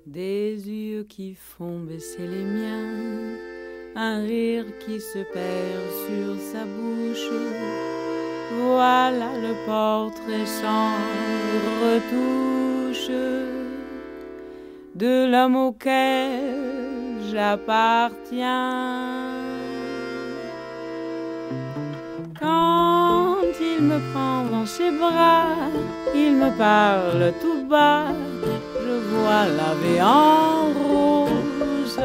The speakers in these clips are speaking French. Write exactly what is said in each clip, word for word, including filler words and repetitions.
Des yeux qui font baisser les miens, un rire qui se perd sur sa bouche. Voilà le portrait sans retouche de l'homme auquel j'appartiens. Quand il me prend dans ses bras, il me parle tout bas, je vois la vie en rose.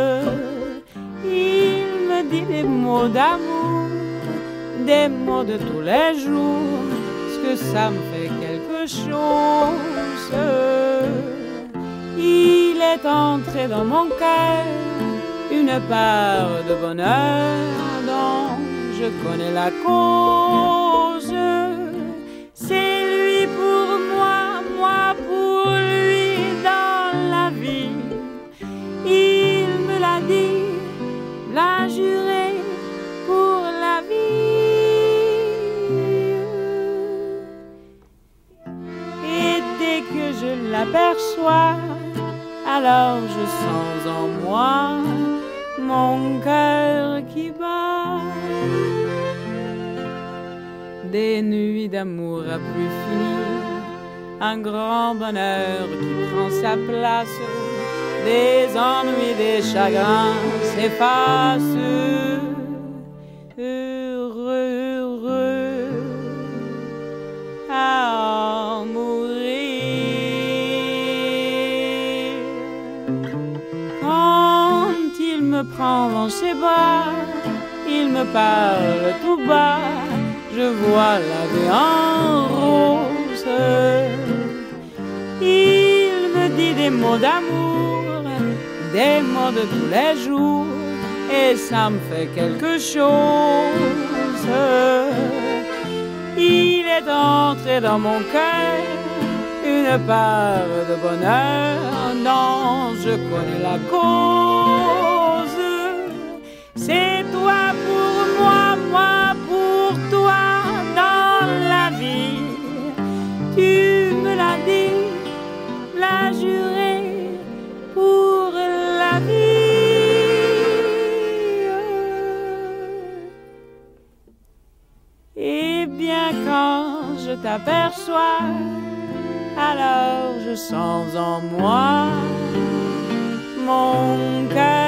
Il me dit des mots d'amour, des mots de tous les jours, parce que ça me fait quelque chose. Il est entré dans mon cœur une part de bonheur dont je connais la cause. C'est lui pour moi, moi pour lui dans la vie. Il me l'a dit, l'a juré pour la vie. Et dès que je l'aperçois, alors je sens en moi mon cœur qui bat. Des nuits d'amour à plus finir, un grand bonheur qui prend sa place, des ennuis, des chagrins s'effacent. Heureux, heureux à en mourir. Quand il me prend dans ses bras, il me parle tout bas, je vois la vie en rose. Il me dit des mots d'amour, des mots de tous les jours, et ça me fait quelque chose. Il est entré dans mon cœur une part de bonheur dont je connais la cause. C'est toi pour moi, moi pour toi dans la vie. Tu me l'as dit, l'as juré pour la vie. Et bien quand je t'aperçois, alors je sens en moi mon cœur